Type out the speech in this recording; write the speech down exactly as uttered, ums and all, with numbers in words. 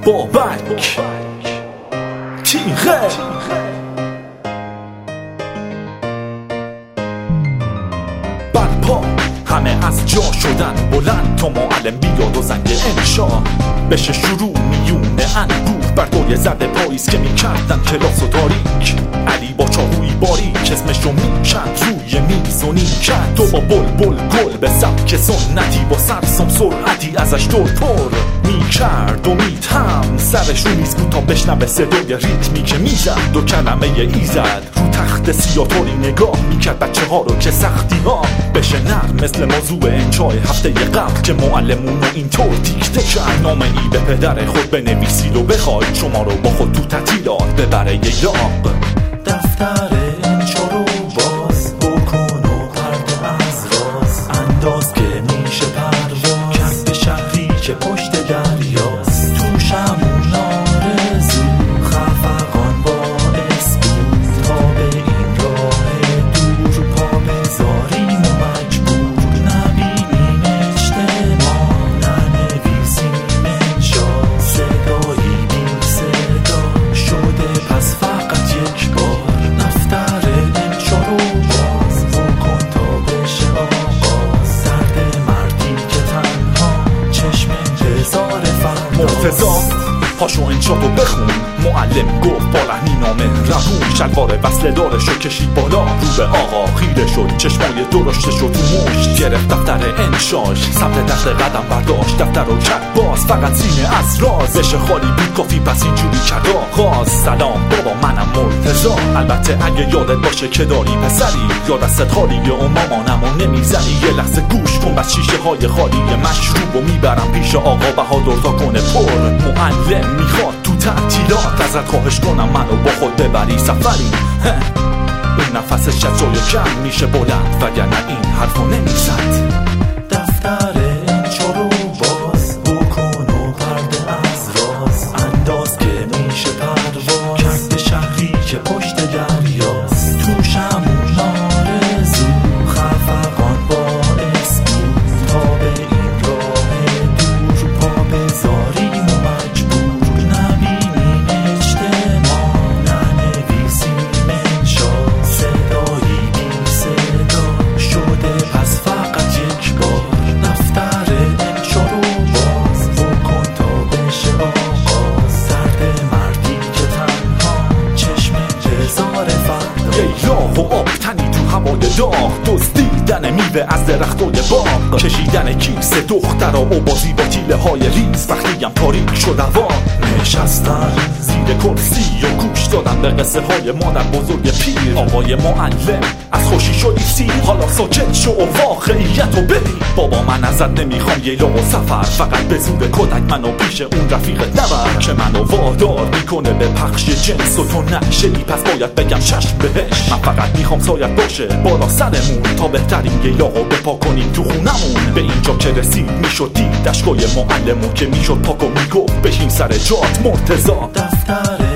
بابک تیغه برپا همه از جا شدن بلند تا معلم بیاد و زنگ انشا بشه شروع میونه انبوه بر دوی زرد پاییز که میکردن کلاس و تاریک. علی با چاقوی باریک اسمشو میکند روی میز و نیمکت. تو با بل بل گل به سبک سنتی با سرسام سرعتی ازش دور پر میکرد و میتهم سرش رو میز بود تا بشنوه صدای ریتمی که میزد. دو کلمه ایزد رو تخت سیاتوری نگاه میکرد بچه ها رو که سختی ها بشه نرم مثل موضوع انشای هفته قبل که معلمون رو اینطور دیکته کرد. نامه ای به پدر خود بنویسید و بخواید شما رو با خود تو تعطیلات ببره یه یاق. دفتر انشا رو باز بکن و پرده از راز انداز که میشه پرواز کرد به شهری که پشت دریاست. توش همون آرزو خفقان باعث بود تا به این راه دور پا بذاریم و مجبور نبینیم اجتماع ننویسیم انشا صدایی بی صدا شده پس فقط یک بار. دفتر انشا رو باز بکن تا بشه آغاز درد مردی که تنها چشم انتظار فردا. مرتضی پاشو انشا رو بخون معلم گفت با لحنی نامه روون شلوار وصله دارشو کشید بالا رو به آقا خیره شد چشمای درشته شد تو مشت گرفت دفتر انشاش سمت دست قدم برداشت دفتر رو کرد باز فقط سینه از رازش خالی بود کافی پس اینجوری کرد آغاز. سلام بابا منم مرتضی البته اگه یادت باشه که داری پسری یا دستت خالیه و مامانم و نمیزنی یه لحظه گوش کن بس شیشه های خالی مشروب و میبرم پیش آقا بهادر تا کنه پر. معلم میخواد تو تعطیلات ازت خواهش کنم منو با خود ببری سفری. اون نفسش از جای کم میشه بلند وگرنه این حرفو نمیزد. دفتر انشا رو باز بکن و پرده از راز انداز که میشه پرواز کرد به شهری که پشت دریاست. توش همون آرزو خفقان باعث بود تا به این راه دور پا بذاریم و مجبور نبینیم اجتماع ننویسیم انشا صدایی بی صدا شده پس فقط یک بار. دفتر انشا رو باز بکن تا بشه آغاز درد مردی که تنها چشم انتظار فردا. یه راه و آب تنی تو هوای داغ دزدیدن میوه از درختای باغ کشیدن کیسه دخترا و بازی با تیله های ریز وقتی هم تاریک شد هوا نشستن زیر کرسی و گوش دادن به قصه های مادر بزرگ پیر. آقای معلم از خوشی شدی سیر حالا ساکت شو و واقعیت رو ببین. بابا من ازت نمیخوام یه لا و سفر فقط به زور کدک منو پیش اون رفیقت نبر که منو وادار میکنه به پخش جنس و تو نشدی پس باید بگم چشم بهش. من فقط میخوام سایت باشه بالا سرمون تا بهترین یه لاغو بپا کنیم تو خونمون. به اینجا که رسید میشد دید دشگاه معلمون که میشد پاک و میگفت بشین سر جات مرتضی. دفتر